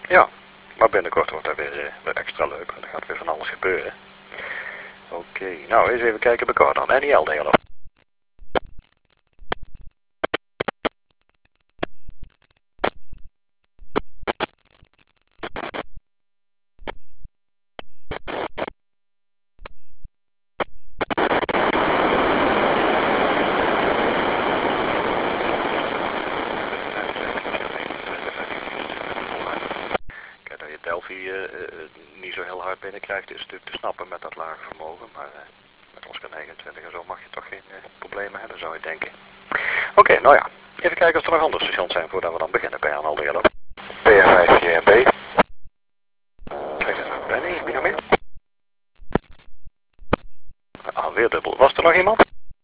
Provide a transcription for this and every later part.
Ja, maar binnenkort wordt dat weer extra leuk, want er gaat weer van alles gebeuren. Oké, nou eens even kijken bij Cor dan. NEL delen. Kijk, dat je Delphi niet zo heel hard binnenkrijgt is natuurlijk te snappen met dat lage vermogen, maar met Oscar 29 en zo mag je toch geen problemen hebben, zou je denken. Oké, nou ja, even kijken of er nog andere stations zijn voordat we dan beginnen bij Arnold Yellow. PR5 JMB. Kijk eens naar Benny, wie nog meer? Alweer dubbel. Was er nog iemand?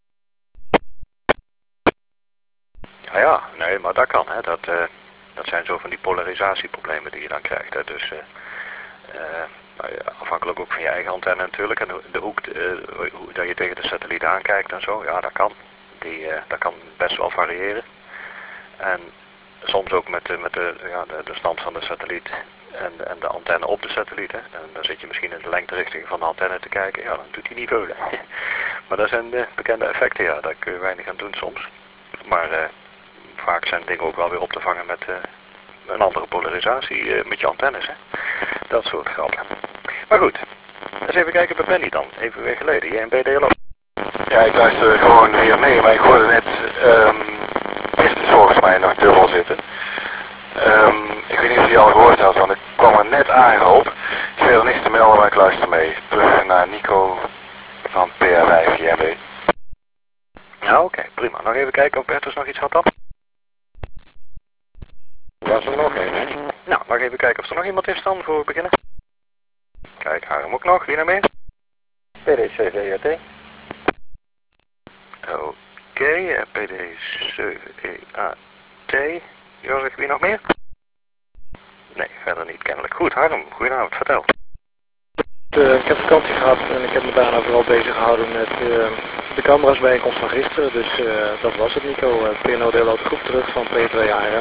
Ja, nee, maar dat kan, hè. Dat zijn zo van die polarisatieproblemen die je dan krijgt, hè. Dus nou ja, afhankelijk ook van je eigen antenne natuurlijk en de hoek hoe dat je tegen de satelliet aankijkt en zo, ja, dat kan. Dat kan best wel variëren. En soms ook met de stand van de satelliet en de antenne op de satelliet. Hè. En dan zit je misschien in de lengterichting van de antenne te kijken, ja, dan doet hij niet veel. Maar dat zijn de bekende effecten, ja, daar kun je weinig aan doen soms. Maar vaak zijn dingen ook wel weer op te vangen met een andere polarisatie met je antennes, hè. Dat soort grappen. Maar goed, eens even kijken bij Benny dan. Even weer geleden, JMB DLO. Ja, ik luister gewoon weer mee, maar ik hoorde net Pistes volgens mij nog dubbel zitten. Ik weet niet of je al gehoord had, want ik kwam er net aangeholpen. Ik heb niks te melden, maar ik luister mee. Terug naar Nico van PR5 JMB. Ja, oké, prima. Nog even kijken of Bertus nog iets had dan. Was er nog één, hè? Nou, nog even kijken of er nog iemand is dan voor we beginnen. Kijk, Harm ook nog. Wie naar meer? PD7EAT. Oké, PD7EAT. Jozef, wie nog meer? Nee, verder niet kennelijk. Goed, Harm, goedenavond, vertel. Ik heb vakantie gehad en ik heb me daarna vooral bezig gehouden met de camera's bijeenkomst van gisteren. Dus dat was het, Nico. PNO deel de groep terug van P2 ARM.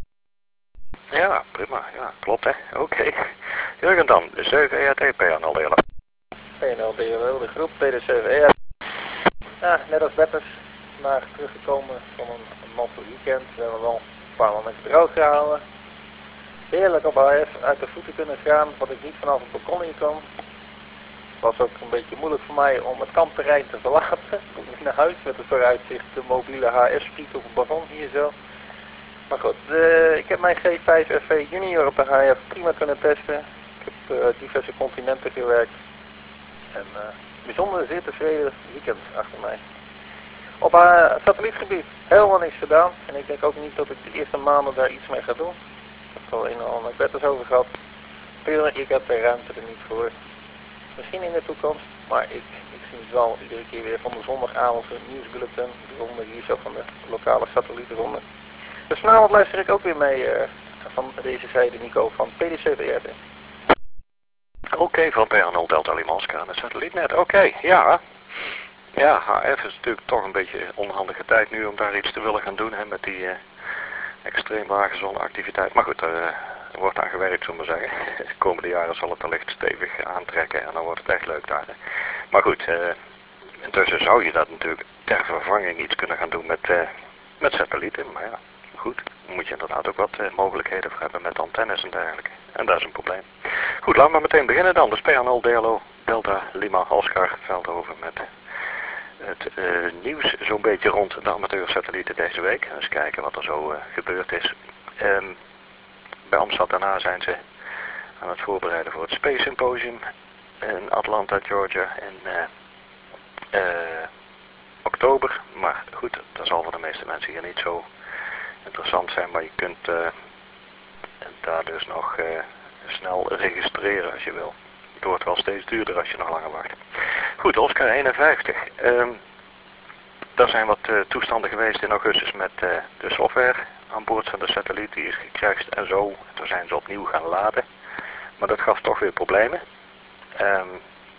Ja, prima. Ja, klopt hè. Oké. Jurgen dan, de 7 EAT PNL delen. PNO deel de groep PD7EAT. Ja, net als Betters. Vandaag teruggekomen van een natte weekend. We hebben wel een paar momenten droog gehouden. Heerlijk op AF uit de voeten kunnen gaan, wat ik niet vanaf het balkon in kwam. Het was ook een beetje moeilijk voor mij om het kampterrein te verlaten. Om naar huis met het vooruitzicht de mobiele HS-spriet op het balkon hier zo. Maar goed, ik heb mijn G5 FV Junior op de HF prima kunnen testen. Ik heb diverse continenten gewerkt. En bijzonder zeer tevreden weekend achter mij. Op het satellietgebied helemaal niks gedaan. En ik denk ook niet dat ik de eerste maanden daar iets mee ga doen. Ik heb er al een en ander met Betters over gehad. Ik heb de ruimte er niet voor. Misschien in de toekomst, maar ik zie het wel iedere keer weer van de zondagavond een nieuwsbulletin. De ronde hier zo van de lokale satellietronde. Dus vanavond luister ik ook weer mee van deze zijde, Nico, van PD7ERT. Oké, van PNL Delta Lima Oscar aan het satellietnet. Oké, ja. Ja, HF is natuurlijk toch een beetje een onhandige tijd nu om daar iets te willen gaan doen, hè, met die extreem lage zonneactiviteit. Maar goed, er wordt aan gewerkt, zullen we maar zeggen. De komende jaren zal het wellicht stevig aantrekken en dan wordt het echt leuk daar. Hè. Maar goed, intussen zou je dat natuurlijk ter vervanging iets kunnen gaan doen met satellieten. Maar ja, goed, dan moet je inderdaad ook wat mogelijkheden voor hebben met antennes en dergelijke. En dat is een probleem. Goed, laten we meteen beginnen dan. Dus PNL DLO Delta Lima Oscar Veldhoven met het nieuws zo'n beetje rond de amateursatellieten deze week. Eens kijken wat er zo gebeurd is. Bij Amsterdam daarna zijn ze aan het voorbereiden voor het Space Symposium in Atlanta, Georgia in oktober. Maar goed, dat zal voor de meeste mensen hier niet zo interessant zijn, maar je kunt daar dus nog snel registreren als je wil. Het wordt wel steeds duurder als je nog langer wacht. Goed, Oscar 51. Er zijn wat toestanden geweest in augustus met de software aan boord van de satelliet. Die is gecrashed en zo. Toen zijn ze opnieuw gaan laden. Maar dat gaf toch weer problemen.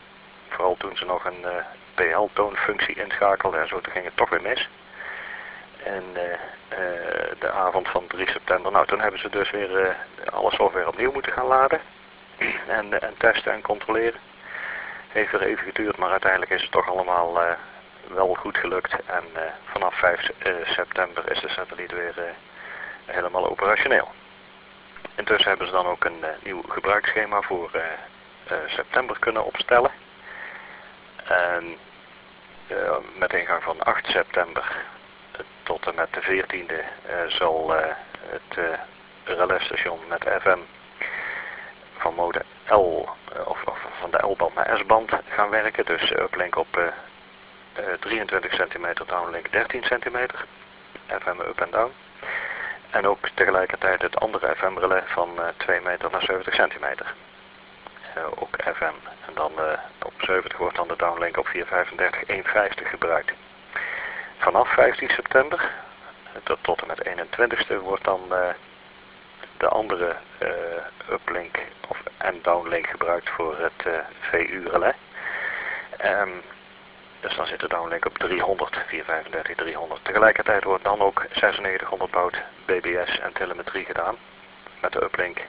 Vooral toen ze nog een PL-toonfunctie inschakelden en zo, toen ging het toch weer mis. En de avond van 3 september, nou toen hebben ze dus weer alle software opnieuw moeten gaan laden. En testen en controleren. Heeft weer even geduurd, maar uiteindelijk is het toch allemaal wel goed gelukt. En vanaf 5 september is de satelliet weer helemaal operationeel. Intussen hebben ze dan ook een nieuw gebruiksschema voor september kunnen opstellen. En met ingang van 8 september tot en met de 14e zal het relais-station met FM van mode L of van de L-band naar S-band gaan werken. Dus uplink op 23 centimeter, downlink 13 centimeter. FM up en down. En ook tegelijkertijd het andere FM-relais van 2 meter naar 70 centimeter. Ook FM. En dan op 70 wordt dan de downlink op 435 150 gebruikt. Vanaf 15 september tot en met 21ste wordt dan de andere uplink en downlink gebruikt voor het VU-relais. Dus dan zit de downlink op 300, 435 300. Tegelijkertijd wordt dan ook 9600 baud BBS en telemetrie gedaan. Met de uplink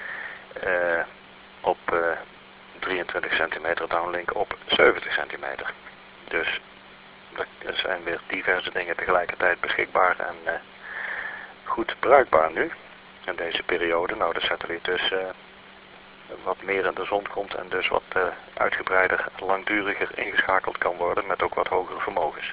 op 23 centimeter, downlink op 70 centimeter. Dus er zijn weer diverse dingen tegelijkertijd beschikbaar en goed bruikbaar nu. In deze periode, nou de satelliet dus wat meer in de zon komt en dus wat uitgebreider, langduriger ingeschakeld kan worden met ook wat hogere vermogens.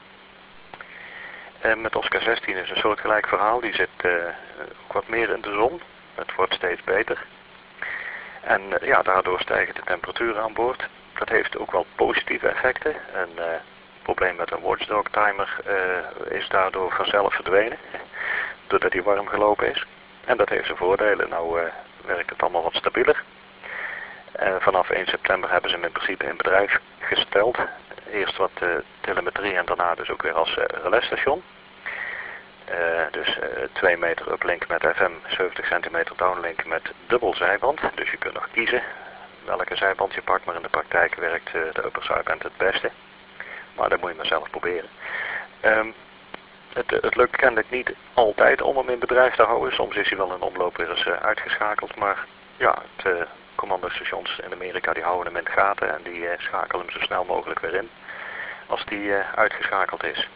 Met Oscar 16 is een soortgelijk verhaal, die zit ook wat meer in de zon. Het wordt steeds beter. En ja, daardoor stijgen de temperaturen aan boord. Dat heeft ook wel positieve effecten. Een probleem met een watchdog timer is daardoor vanzelf verdwenen, doordat hij warm gelopen is. En dat heeft zijn voordelen. Nou werkt het allemaal wat stabieler. Vanaf 1 september hebben ze hem in principe in bedrijf gesteld. Eerst wat telemetrie en daarna dus ook weer als relais-station. Dus 2 meter uplink met FM, 70 centimeter downlink met dubbel zijband. Dus je kunt nog kiezen welke zijband je pakt, maar in de praktijk werkt de upper sideband het beste. Maar dat moet je maar zelf proberen. Het lukt kennelijk niet altijd om hem in bedrijf te houden. Soms is hij wel in omloop weer eens uitgeschakeld. Maar ja, de commandostations in Amerika die houden hem in de gaten en die schakelen hem zo snel mogelijk weer in als die uitgeschakeld is.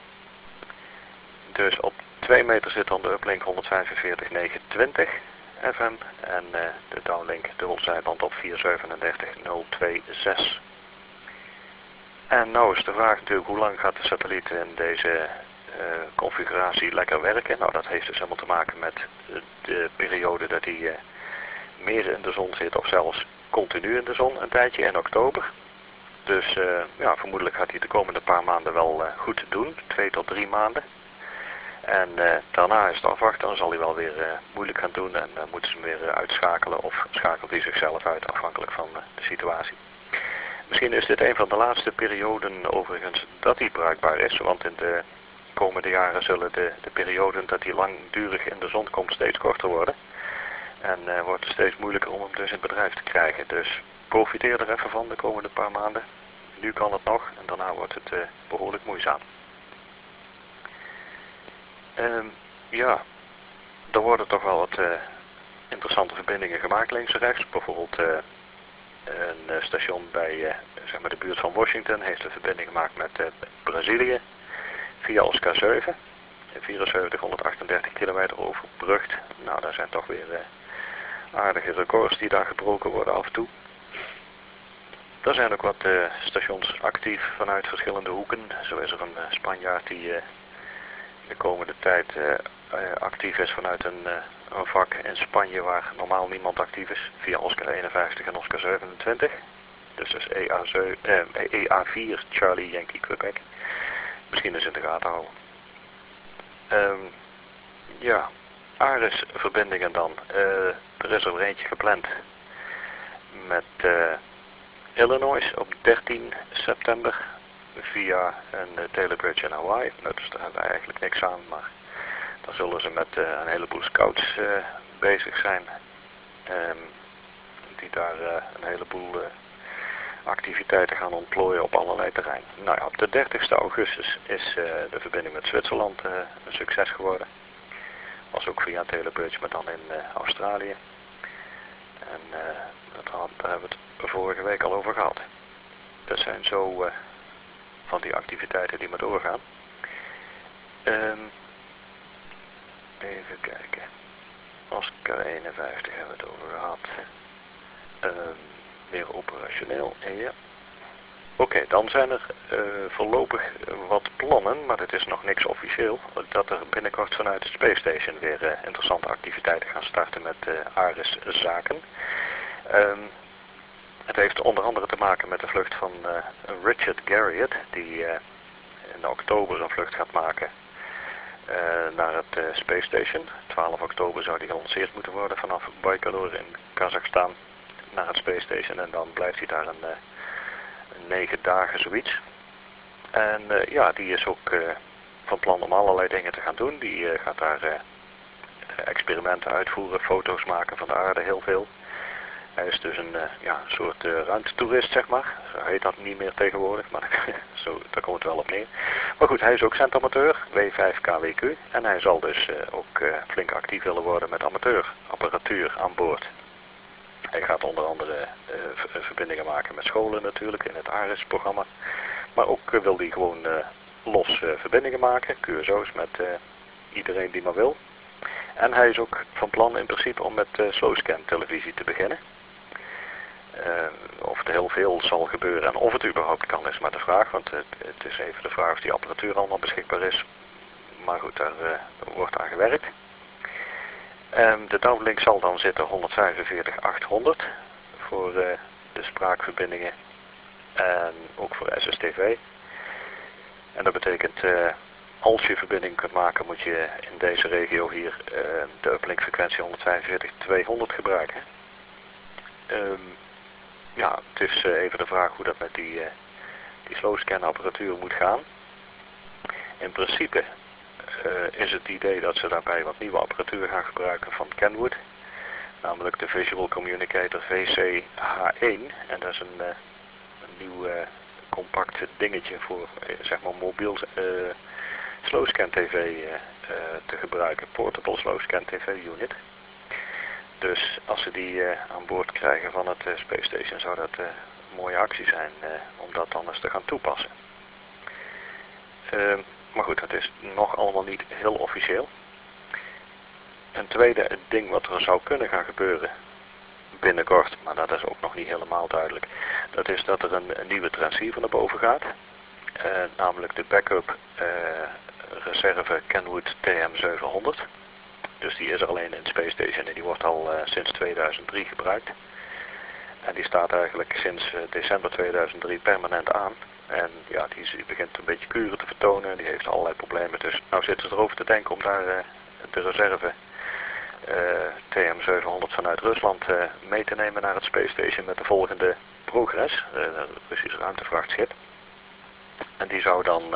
Dus op 2 meter zit dan de uplink 145 920 FM en de downlink dubbelzijband op 437 026. En nou is de vraag natuurlijk hoe lang gaat de satelliet in deze configuratie lekker werken. Nou dat heeft dus helemaal te maken met de periode dat hij meer in de zon zit of zelfs continu in de zon een tijdje in oktober. Dus ja, vermoedelijk gaat hij de komende paar maanden wel goed doen, 2 tot 3 maanden. En daarna is het afwachten, dan zal hij wel weer moeilijk gaan doen en moeten ze hem weer uitschakelen of schakelt hij zichzelf uit afhankelijk van de situatie. Misschien is dit een van de laatste perioden overigens dat hij bruikbaar is, want in de komende jaren zullen de perioden dat hij langdurig in de zon komt steeds korter worden. En wordt het steeds moeilijker om hem dus in bedrijf te krijgen. Dus profiteer er even van de komende paar maanden. Nu kan het nog en daarna wordt het behoorlijk moeizaam. Ja, er worden toch wel wat interessante verbindingen gemaakt links en rechts. Bijvoorbeeld een station bij zeg maar de buurt van Washington heeft een verbinding gemaakt met Brazilië via Oscar 7. 7438 kilometer overbrugd. Nou, daar zijn toch weer aardige records die daar gebroken worden af en toe. Er zijn ook wat stations actief vanuit verschillende hoeken. Zo is er een Spanjaard die de komende tijd actief is vanuit een vak in Spanje waar normaal niemand actief is. Via Oscar 51 en Oscar 27. Dus dat is EA4 Charlie Yankee Quebec. Misschien eens in de gaten houden. Ja, ARIS verbindingen dan. Er is er eentje gepland met Illinois op 13 september via een telebridge in Hawaii. Nou, dus daar hebben wij eigenlijk niks aan, maar dan zullen ze met een heleboel scouts bezig zijn. Die daar een heleboel activiteiten gaan ontplooien op allerlei terreinen. Nou ja, op de 30 augustus is de verbinding met Zwitserland een succes geworden. Was ook via Telebridge, maar dan in Australië. En daar hebben we het vorige week al over gehad. Dat zijn zo van die activiteiten die maar doorgaan. Even kijken. Oscar 51 hebben we het over gehad. Weer operationeel. Ja. Oké, dan zijn er voorlopig wat plannen, maar het is nog niks officieel, dat er binnenkort vanuit het Space Station weer interessante activiteiten gaan starten met Ares zaken. Het heeft onder andere te maken met de vlucht van Richard Garriott, die in oktober een vlucht gaat maken naar het Space Station. 12 oktober zou die gelanceerd moeten worden vanaf Baikonur in Kazachstan naar het Space Station en dan blijft hij daar een 9 dagen zoiets. En ja, die is ook van plan om allerlei dingen te gaan doen. Die gaat daar experimenten uitvoeren, foto's maken van de aarde, heel veel. Hij is dus een soort ruimtetoerist, zeg maar. Zo heet dat niet meer tegenwoordig, maar daar komt het wel op neer. Maar goed, hij is ook centamateur, W5KWQ. En hij zal dus ook flink actief willen worden met amateurapparatuur aan boord. Hij gaat onder andere verbindingen maken met scholen natuurlijk in het ARIS-programma. Maar ook wil hij gewoon los verbindingen maken, QSO's met iedereen die maar wil. En hij is ook van plan in principe om met slowscan televisie te beginnen. Of er heel veel zal gebeuren en of het überhaupt kan is maar de vraag. Want het is even de vraag of die apparatuur allemaal beschikbaar is. Maar goed, daar wordt aan gewerkt. De downlink zal dan zitten 145.800 voor de spraakverbindingen en ook voor SSTV. En dat betekent als je verbinding kunt maken moet je in deze regio hier de uplink frequentie 145.200 gebruiken. Ja, het is even de vraag hoe dat met die slowscan apparatuur moet gaan. In principe is het idee dat ze daarbij wat nieuwe apparatuur gaan gebruiken van Kenwood. Namelijk de Visual Communicator VC-H1. En dat is een nieuw compact dingetje voor zeg maar mobiel slowscan TV te gebruiken. Portable slowscan TV unit. Dus als ze die aan boord krijgen van het Space Station zou dat een mooie actie zijn om dat dan eens te gaan toepassen. Maar goed, dat is nog allemaal niet heel officieel. Een tweede ding wat er zou kunnen gaan gebeuren binnenkort, maar dat is ook nog niet helemaal duidelijk. Dat is dat er een nieuwe transceiver naar boven gaat. Namelijk de backup reserve Kenwood TM700. Dus die is er alleen in het Space Station en die wordt al sinds 2003 gebruikt. En die staat eigenlijk sinds december 2003 permanent aan. En ja, die begint een beetje kuren te vertonen. Die heeft allerlei problemen. Dus nou zitten ze erover te denken om daar de reserve TM700 vanuit Rusland mee te nemen naar het Space Station met de volgende Progress, het Russische ruimtevrachtschip. En die zou dan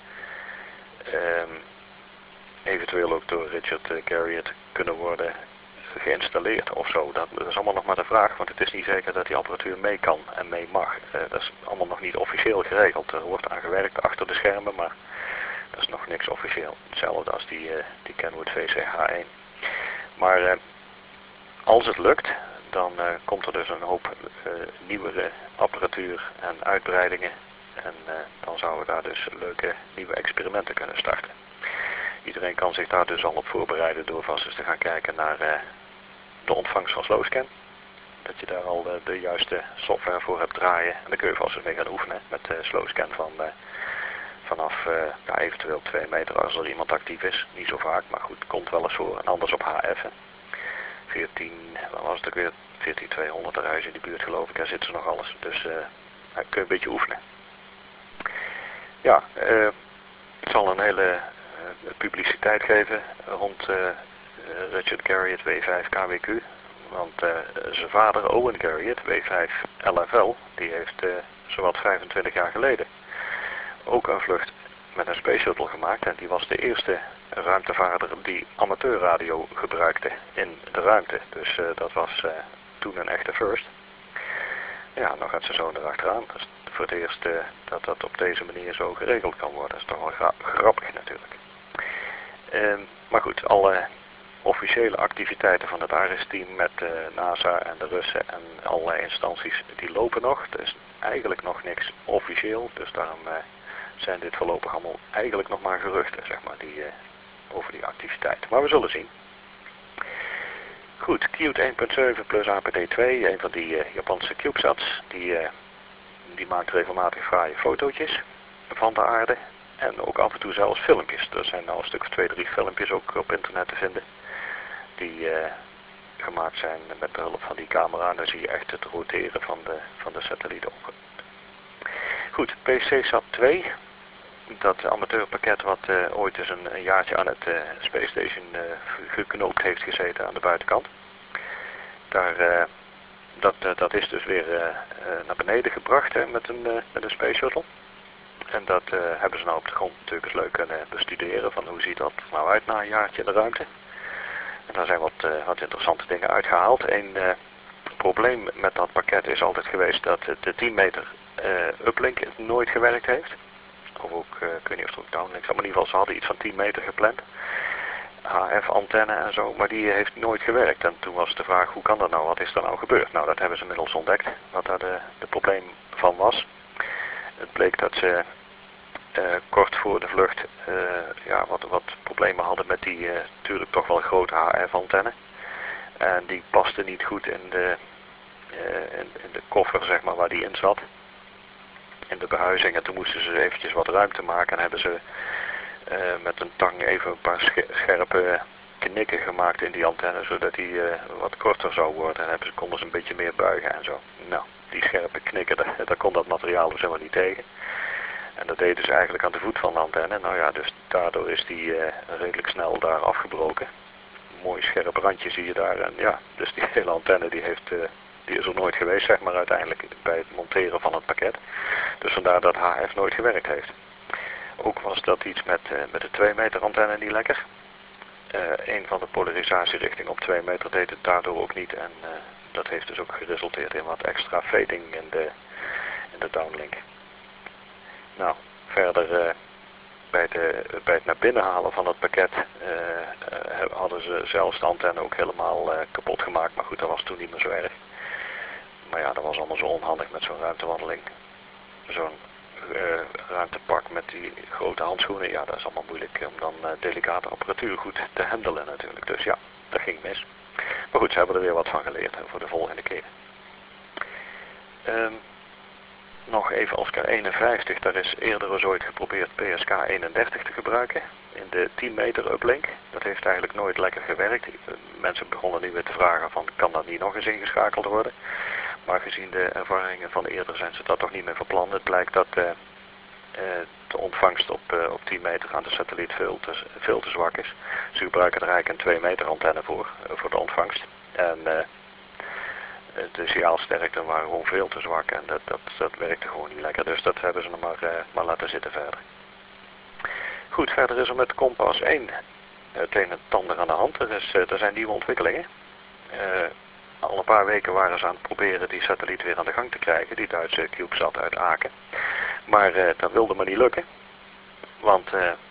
eventueel ook door Richard Garriott kunnen worden geïnstalleerd of zo. Dat is allemaal nog maar de vraag, want het is niet zeker dat die apparatuur mee kan en mee mag. Dat is allemaal nog niet officieel geregeld. Er wordt aan gewerkt achter de schermen, maar dat is nog niks officieel. Hetzelfde als die Kenwood VC-H1. Maar als het lukt, dan komt er dus een hoop nieuwere apparatuur en uitbreidingen. En dan zouden we daar dus leuke nieuwe experimenten kunnen starten. Iedereen kan zich daar dus al op voorbereiden door vast eens te gaan kijken naar de ontvangst van slowscan. Dat je daar al de juiste software voor hebt draaien. En dan kun je vast eens mee gaan oefenen met slowscan vanaf eventueel 2 meter als er iemand actief is. Niet zo vaak, maar goed, komt wel eens voor. En anders op HF. 14, wat was het ook weer? 14200 er huis in die buurt geloof ik. Daar zitten ze nog alles. Dus kun je een beetje oefenen. Ja, het zal een hele publiciteit geven rond Richard Garriott W5KWQ. Want zijn vader Owen Garriott, W5LFL, die heeft zowat 25 jaar geleden ook een vlucht met een Space Shuttle gemaakt. En die was de eerste ruimtevaarder die amateurradio gebruikte in de ruimte. Dus dat was toen een echte first. ja, nog gaat ze zo erachteraan. Dat is voor het eerst dat dat op deze manier zo geregeld kan worden. Dat is toch wel grappig natuurlijk. Maar goed, alle officiële activiteiten van het ARIS-team met NASA en de Russen en allerlei instanties, die lopen nog. Er is eigenlijk nog niks officieel, dus daarom zijn dit voorlopig allemaal eigenlijk nog maar geruchten, zeg maar, over die activiteiten. Maar we zullen zien. Goed, Qt 1.7 plus APD2, een van die Japanse CubeSats, die maakt regelmatig fraaie fotootjes van de aarde. En ook af en toe zelfs filmpjes. Er zijn al een stuk of 2, 3 filmpjes ook op internet te vinden. Die gemaakt zijn met behulp van die camera. En dan zie je echt het roteren van de satelliet op. Goed, PCSat 2. Dat amateurpakket wat ooit eens een jaartje aan het Space Station geknoopt heeft gezeten aan de buitenkant. Dat is dus weer naar beneden gebracht met een Space Shuttle. En dat hebben ze nou op de grond natuurlijk eens leuk kunnen bestuderen van hoe ziet dat nou uit na een jaartje in de ruimte. En daar zijn wat interessante dingen uitgehaald. Een probleem met dat pakket is altijd geweest dat de 10 meter uplink nooit gewerkt heeft. Of ook, ik weet niet of het ook downlink zat, maar in ieder geval ze hadden iets van 10 meter gepland. HF-antenne en zo, maar die heeft nooit gewerkt. En toen was de vraag, hoe kan dat nou? Wat is er nou gebeurd? Nou, dat hebben ze inmiddels ontdekt, wat daar de probleem van was. Het bleek dat ze kort voor de vlucht wat problemen hadden met die natuurlijk toch wel grote HF-antenne. En die paste niet goed in de koffer, zeg maar, waar die in zat. In de behuizing. En toen moesten ze eventjes wat ruimte maken en hebben ze met een tang even een paar scherpe knikken gemaakt in die antenne, zodat die wat korter zou worden. En konden ze een beetje meer buigen en zo. Nou, die scherpe knikken, daar kon dat materiaal dus helemaal niet tegen. En dat deden ze eigenlijk aan de voet van de antenne. Nou ja, dus daardoor is die redelijk snel daar afgebroken. Mooi scherp randje zie je daar. En ja, dus die hele antenne die is er nooit geweest, zeg maar, uiteindelijk bij het monteren van het pakket. Dus vandaar dat HF nooit gewerkt heeft. Ook was dat iets met de 2 meter antenne niet lekker. Een van de polarisatierichtingen op 2 meter deed het daardoor ook niet. En dat heeft dus ook geresulteerd in wat extra fading in de downlink. Nou, verder bij het naar binnen halen van het pakket hadden ze zelfs de antenne ook helemaal kapot gemaakt. Maar goed, dat was toen niet meer zo erg. Maar ja, dat was allemaal zo onhandig met zo'n ruimtewandeling. Zo'n ruimtepak met die grote handschoenen. Ja, dat is allemaal moeilijk om dan delicate apparatuur goed te handelen natuurlijk. Dus ja, dat ging mis. Maar goed, ze hebben er weer wat van geleerd voor de volgende keer. Nog even Oscar 51, daar is eerder eens ooit geprobeerd PSK 31 te gebruiken in de 10 meter uplink. Dat heeft eigenlijk nooit lekker gewerkt. Mensen begonnen nu weer te vragen van, kan dat niet nog eens ingeschakeld worden? Maar gezien de ervaringen van eerder zijn ze dat toch niet meer van plan. Het blijkt dat de ontvangst op 10 meter aan de satelliet veel te zwak is. Ze gebruiken er eigenlijk een 2 meter antenne voor de ontvangst. En de signaalsterkte waren gewoon veel te zwak en dat werkte gewoon niet lekker. Dus dat hebben ze nog maar laten zitten verder. Goed, verder is er met Kompas 1 het een en het ander aan de hand. Er zijn nieuwe ontwikkelingen. Al een paar weken waren ze aan het proberen die satelliet weer aan de gang te krijgen, die Duitse CubeSat uit Aken. Maar dat wilde maar niet lukken, want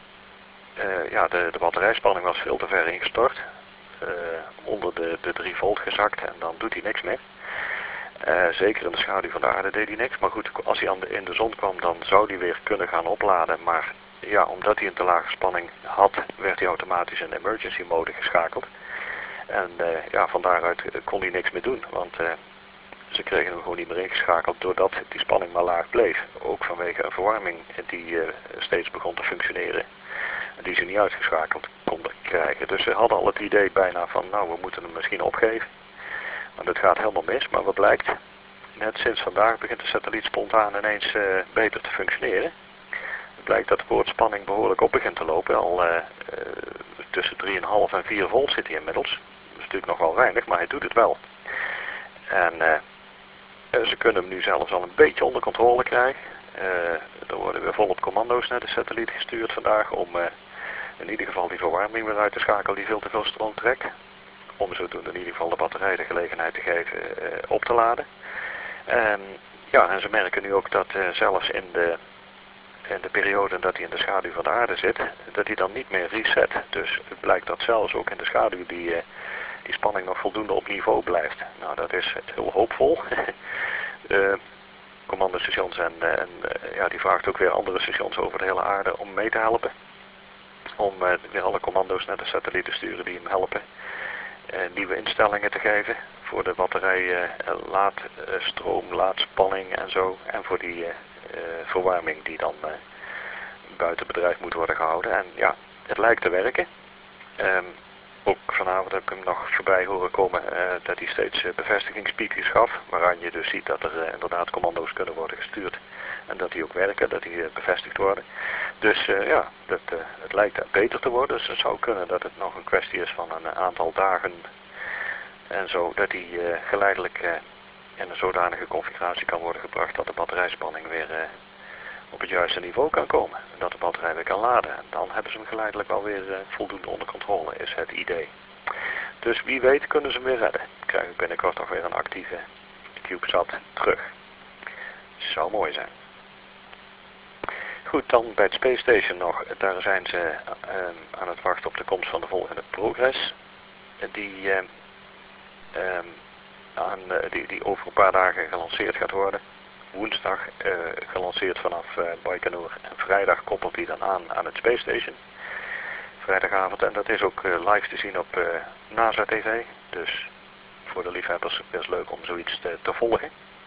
de batterijspanning was veel te ver ingestort. Onder de 3 volt gezakt en dan doet hij niks meer. Zeker in de schaduw van de aarde deed hij niks. Maar goed, als hij in de zon kwam, dan zou hij weer kunnen gaan opladen. Maar ja, omdat hij een te lage spanning had, werd hij automatisch in emergency mode geschakeld. En van daaruit kon hij niks meer doen. Want ze kregen hem gewoon niet meer ingeschakeld doordat die spanning maar laag bleef. Ook vanwege een verwarming die steeds begon te functioneren. Die ze niet uitgeschakeld konden krijgen. Dus ze hadden al het idee bijna van, nou, we moeten hem misschien opgeven. Maar dat gaat helemaal mis. Maar wat blijkt? Net sinds vandaag begint de satelliet spontaan ineens beter te functioneren. Het blijkt dat de boordspanning behoorlijk op begint te lopen. Al tussen 3,5 en 4 volt zit hij inmiddels. Dat is natuurlijk nog wel weinig, maar hij doet het wel. En ze kunnen hem nu zelfs al een beetje onder controle krijgen. Er worden weer volop commando's naar de satelliet gestuurd vandaag om in ieder geval die verwarming weer uit te schakelen die veel te veel stroom trekt. Om zodoende in ieder geval de batterij de gelegenheid te geven op te laden. Ja, en ze merken nu ook dat zelfs in de periode dat hij in de schaduw van de aarde zit, dat hij dan niet meer reset. Dus het blijkt dat zelfs ook in de schaduw die spanning nog voldoende op niveau blijft. Nou, dat is heel hoopvol. Commandostations ja, die vraagt ook weer andere stations over de hele aarde om mee te helpen. Om weer alle commando's naar de satelliet te sturen die hem helpen. Nieuwe instellingen te geven voor de batterij laadstroom, laadspanning en zo. En voor die verwarming die dan buiten bedrijf moet worden gehouden. En ja, het lijkt te werken. Ook vanavond heb ik hem nog voorbij horen komen dat hij steeds bevestigingspiekjes gaf. Waaraan je dus ziet dat er inderdaad commando's kunnen worden gestuurd. En dat die ook werken, dat die bevestigd worden. Dus ja, het lijkt beter te worden. Dus het zou kunnen dat het nog een kwestie is van een aantal dagen. En zo dat die geleidelijk in een zodanige configuratie kan worden gebracht dat de batterijspanning weer op het juiste niveau kan komen. En dat de batterij weer kan laden. En dan hebben ze hem geleidelijk wel weer voldoende onder controle, is het idee. Dus wie weet kunnen ze hem weer redden. Krijg ik binnenkort nog weer een actieve CubeSat terug. Zou mooi zijn. Goed, dan bij het Space Station nog. Daar zijn ze aan het wachten op de komst van de volgende Progress. Die over een paar dagen gelanceerd gaat worden. Woensdag gelanceerd vanaf Baikonur en vrijdag koppelt hij dan aan het Space Station. Vrijdagavond, en dat is ook live te zien op NASA TV. Dus voor de liefhebbers best leuk om zoiets te volgen.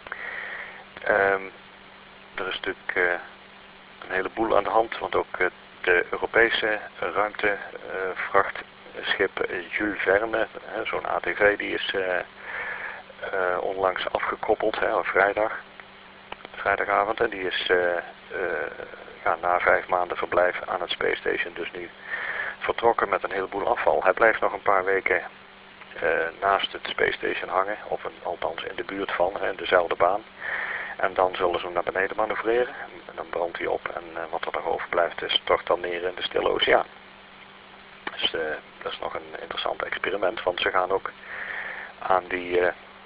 Er is natuurlijk een heleboel aan de hand, want ook de Europese ruimtevrachtschip Jules Verne, zo'n ATV, die is onlangs afgekoppeld, vrijdagavond. En die is na 5 maanden verblijf aan het Space Station dus nu vertrokken met een heleboel afval. Hij blijft nog een paar weken naast het Space Station hangen, of althans in de buurt van, in dezelfde baan. En dan zullen ze hem naar beneden manoeuvreren. En dan brandt hij op en wat er nog overblijft stort dan neer in de Stille Oceaan. Dus dat is nog een interessant experiment, want ze gaan ook aan die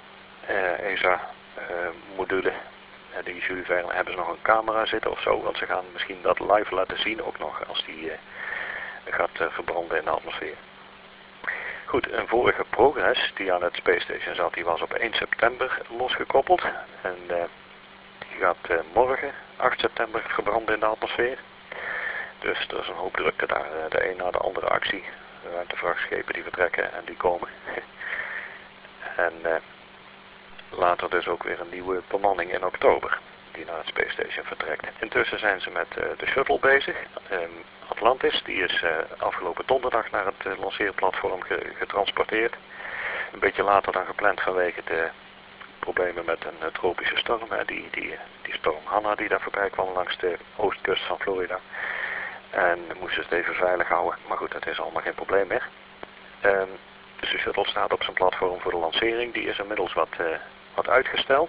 ESA-module, die Jules Verne, hebben ze nog een camera zitten of zo, want ze gaan misschien dat live laten zien ook nog als die gaat verbranden in de atmosfeer. Goed, een vorige Progress die aan het Space Station zat, die was op 1 september losgekoppeld. En die gaat morgen, 8 september, verbranden in de atmosfeer. Dus er is een hoop drukte daar, de een na de andere actie. Ruimtevrachtschepen die vertrekken en die komen. En later dus ook weer een nieuwe bemanning in oktober, die naar het Space Station vertrekt. Intussen zijn ze met de shuttle bezig. Atlantis, die is afgelopen donderdag naar het lanceerplatform getransporteerd. Een beetje later dan gepland vanwege de problemen met een tropische storm. Die storm Hanna die daar voorbij kwam langs de oostkust van Florida. En moesten ze het even veilig houden. Maar goed, dat is allemaal geen probleem meer. Dus de shuttle staat op zijn platform voor de lancering. Die is inmiddels wat uitgesteld.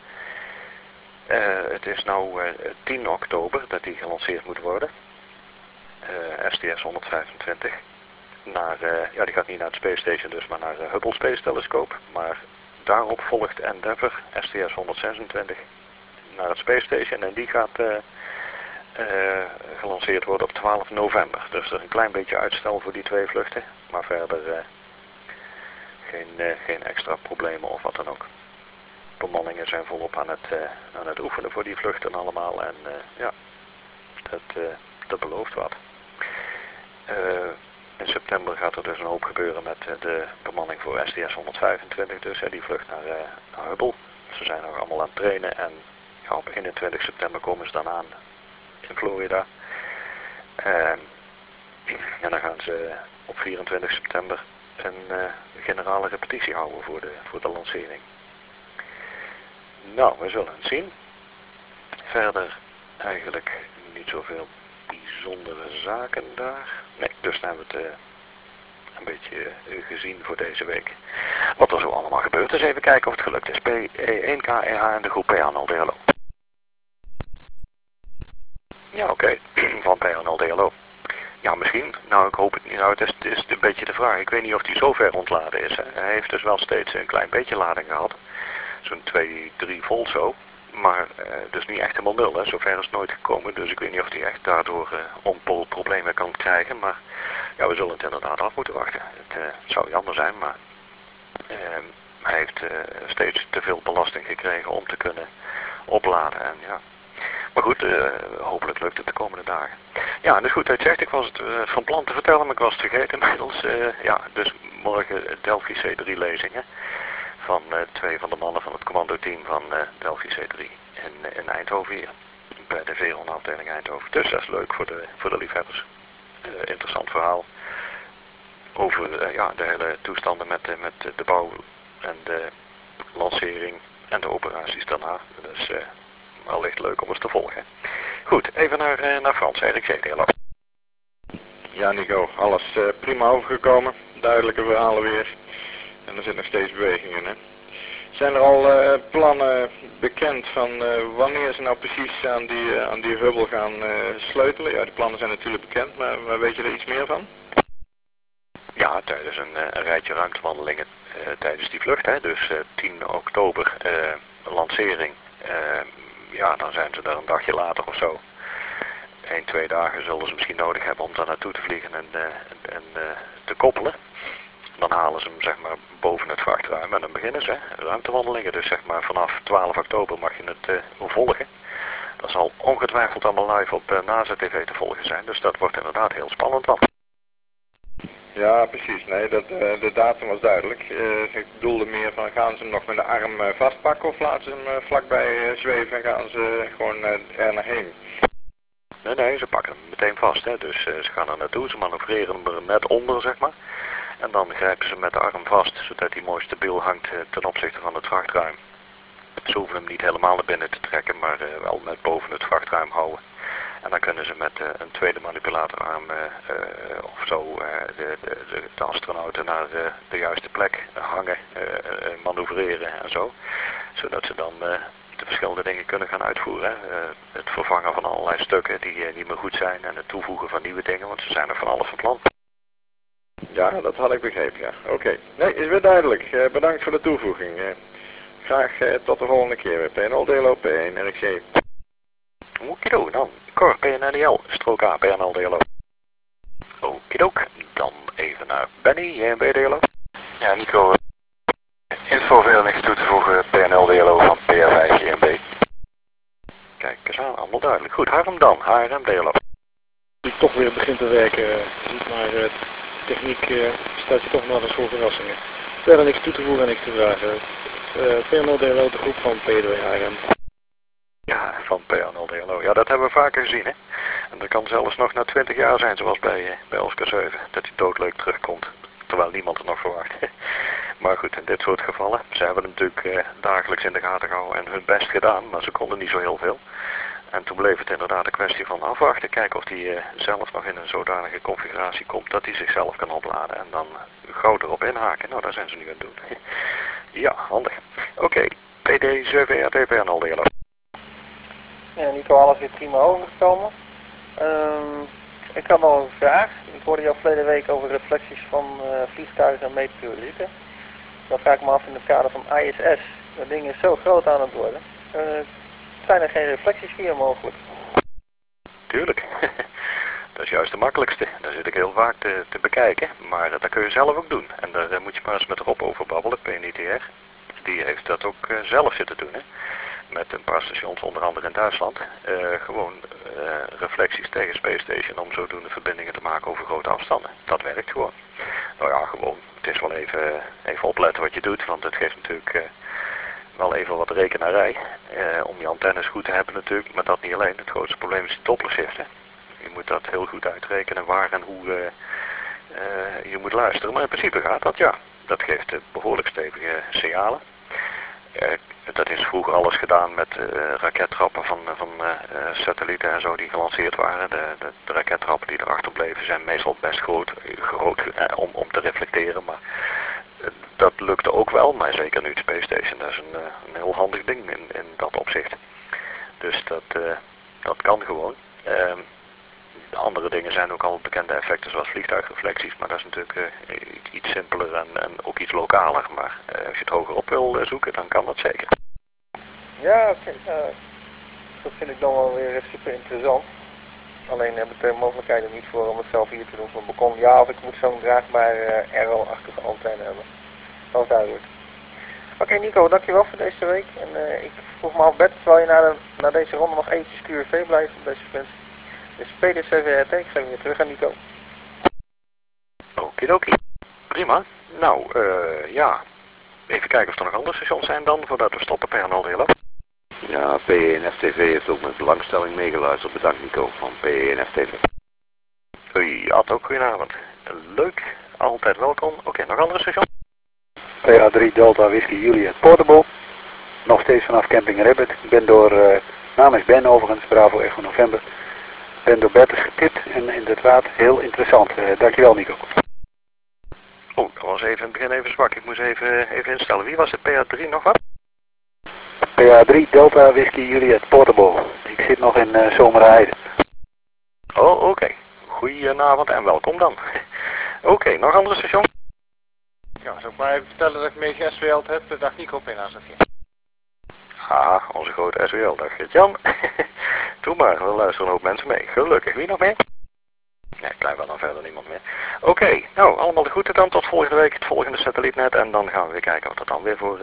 Het is nu 10 oktober dat die gelanceerd moet worden. STS-125. Die gaat niet naar het Space Station dus, maar naar de Hubble Space Telescope. Maar daarop volgt Endeavour, STS-126, naar het Space Station. En die gaat gelanceerd worden op 12 november. Dus er is een klein beetje uitstel voor die 2 vluchten. Maar verder geen extra problemen of wat dan ook. Bemanningen zijn volop aan het oefenen voor die vluchten allemaal. En dat belooft wat. In september gaat er dus een hoop gebeuren met de bemanning voor STS-125. Dus die vlucht naar Hubble. Ze zijn nog allemaal aan het trainen. En op 21 september komen ze dan aan in Florida. En dan gaan ze op 24 september een generale repetitie houden voor de lancering. Nou, we zullen het zien. Verder eigenlijk niet zoveel bijzondere zaken daar. Nee, dus dan hebben we het een beetje gezien voor deze week. Wat er zo allemaal gebeurt. Dus even kijken of het gelukt is. P1KEH en de groep PH0DLO. Ja, oké. Van PH0DLO. Ja, misschien. Nou, ik hoop het niet. Nou, het is een beetje de vraag. Ik weet niet of die zo ver ontladen is. Hij heeft dus wel steeds een klein beetje lading gehad. zo'n 2-3 volt zo. Maar dus niet echt helemaal nul, hè. Zover is het nooit gekomen. Dus ik weet niet of hij echt daardoor onpoolproblemen kan krijgen. Maar ja, we zullen het inderdaad af moeten wachten. Het zou jammer zijn, maar hij heeft steeds te veel belasting gekregen om te kunnen opladen. En ja. Maar goed, hopelijk lukt het de komende dagen. Ja, dus goed, hij zegt, ik was het van plan te vertellen, maar ik was het vergeten inmiddels. Ja, dus morgen Delphi C3 lezingen van 2 van de mannen van het commandoteam van Delphi C3 in Eindhoven hier. Bij de Veron afdeling Eindhoven. Dus dat is leuk voor de liefhebbers. Interessant verhaal over ja, de hele toestanden met de bouw en de lancering en de operaties daarna. Dus wellicht leuk om eens te volgen. Goed, even naar Frans, Erik Dialoog. Ja Nico, alles prima overgekomen. Duidelijke verhalen weer. En er zit nog steeds beweging in, hè. Zijn er al plannen bekend van wanneer ze nou precies aan die Hubble gaan sleutelen? Ja, die plannen zijn natuurlijk bekend, maar weet je er iets meer van? Ja, tijdens een rijtje ruimtewandelingen tijdens die vlucht, hè. Dus 10 oktober lancering. Ja, dan zijn ze er een dagje later of zo. 1-2 dagen zullen ze misschien nodig hebben om daar naartoe te vliegen en te koppelen. Dan halen ze hem zeg maar boven het vrachtruim en dan beginnen ze ruimtewandelingen. Dus zeg maar vanaf 12 oktober mag je het volgen. Dat zal ongetwijfeld allemaal live op NASA TV te volgen zijn. Dus dat wordt inderdaad heel spannend dan. Ja, precies. Nee, de datum was duidelijk. Ik bedoelde meer van, gaan ze hem nog met de arm vastpakken of laten ze hem vlakbij zweven en gaan ze gewoon er naar heen? Nee, ze pakken hem meteen vast. Hè. Dus ze gaan er naartoe, ze manoeuvreren hem er net onder, zeg maar. En dan grijpen ze met de arm vast, zodat hij mooi stabiel hangt ten opzichte van het vrachtruim. Ze hoeven hem niet helemaal naar binnen te trekken, maar wel met boven het vrachtruim houden. En dan kunnen ze met een tweede manipulatorarm of zo de astronauten naar de juiste plek hangen, manoeuvreren en zo. Zodat ze dan de verschillende dingen kunnen gaan uitvoeren. Het vervangen van allerlei stukken die niet meer goed zijn en het toevoegen van nieuwe dingen, want ze zijn er van alles van plan. Ja, dat had ik begrepen, ja. Oké. Nee, is weer duidelijk. Bedankt voor de toevoeging. Graag tot de volgende keer. P0 DLO P1 RxC. Okido, dan Cor PNLDL, strook A PNL DLO. Okidok, dan even naar Benny, BDLO. Ja, Nico. Info verder niks toe te voegen. PNL DLO van PR5 GMB. Kijk eens aan, allemaal duidelijk. Goed, Harm dan, HRM DLO. Die toch weer begint te werken, maar de techniek staat je toch nog eens voor verrassingen. Verder niks toe te voegen en niks te vragen. PNL DLO, de groep van P2HRM. Ja, van PNL DLO. Ja, dat hebben we vaker gezien, hè. En dat kan zelfs nog na 20 jaar zijn, zoals bij Oscar 7, dat hij doodleuk terugkomt. Terwijl niemand er nog verwacht. Maar goed, in dit soort gevallen, ze hebben hem natuurlijk dagelijks in de gaten gehouden en hun best gedaan, maar ze konden niet zo heel veel. En toen bleef het inderdaad een kwestie van afwachten, kijken of hij zelf nog in een zodanige configuratie komt dat hij zichzelf kan opladen en dan gauw erop inhaken. Nou, daar zijn ze nu aan het doen. Ja, handig. Oké, PD7RT PNL DLO. Ja, Nico, alles weer prima overgekomen. Ik had nog een vraag. Ik hoorde jou verleden week over reflecties van vliegtuigen en meteorieten. Dan vraag ik me af in het kader van ISS. Dat ding is zo groot aan het worden. Zijn er geen reflecties via mogelijk? Tuurlijk. Dat is juist de makkelijkste. Daar zit ik heel vaak te bekijken. Maar dat kun je zelf ook doen. En daar moet je maar eens met Rob over babbelen, PNITR. Die heeft dat ook zelf zitten doen, hè. Met een paar stations, onder andere in Duitsland. Gewoon reflecties tegen Space Station om zodoende verbindingen te maken over grote afstanden. Dat werkt gewoon. Nou ja, gewoon. Het is wel even opletten wat je doet, want het geeft natuurlijk wel even wat rekenarij. Om je antennes goed te hebben natuurlijk, maar dat niet alleen. Het grootste probleem is de dopplershift. Je moet dat heel goed uitrekenen waar en hoe je moet luisteren. Maar in principe gaat dat, ja. Dat geeft behoorlijk stevige signalen. Dat is vroeger alles gedaan met rakettrappen van satellieten en zo die gelanceerd waren. De rakettrappen die erachter bleven zijn meestal best groot om te reflecteren. Maar dat lukte ook wel, maar zeker nu het Space Station. Dat is een heel handig ding in dat opzicht. Dus dat kan gewoon. De andere dingen zijn ook al bekende effecten zoals vliegtuigreflecties, maar dat is natuurlijk iets simpeler en ook iets lokaler. Maar als je het hoger op wil zoeken, dan kan dat zeker. Ja, oké. Dat vind ik dan wel weer super interessant. Alleen heb ik de mogelijkheden niet voor om het zelf hier te doen van het balkon. Ja, of ik moet zo'n draagbare aero-achtige antenne hebben. Dat is duidelijk. Oké Nico, dankjewel voor deze week. En ik vroeg me af, Bert, terwijl je na deze ronde nog eventjes QRV blijft op deze frequentie. Dus PDCVRT, ik geef hem weer terug aan Nico. Okidoki. Prima. Nou, ja. Even kijken of er nog andere stations zijn dan, voordat we stoppen per hallo. Ja, PE&FTV heeft ook met belangstelling meegeluisterd. Bedankt Nico van PE&FTV. Hoi, Ad, ook goedenavond. Leuk, altijd welkom. Oké, nog andere station? PA3 Delta Whisky Juliet Portable. Nog steeds vanaf Camping Rabbit. Ik ben door, naam is Ben overigens, Bravo Echo November. Ben door Bertus getipt en inderdaad heel interessant. Dankjewel Nico. Oh, dat was even in het begin even zwak. Ik moest even instellen. Wie was het? PA3 nog wat? PA3 Delta Whisky Juliet Portable. Ik zit nog in Zomerheide. Oh, oké. Goedenavond en welkom dan. Oké, nog andere station? Ja, zou ik maar even vertellen dat ik mee SWL heb. Dag Nico, PNA-station. Ah, onze grote SWL. Dag Jan. Doe maar, we luisteren ook mensen mee. Gelukkig. Wie nog meer? Nee, klein wel dan verder niemand meer. Oké, nou, allemaal de groeten dan. Tot volgende week, het volgende satellietnet. En dan gaan we weer kijken wat dat dan weer voor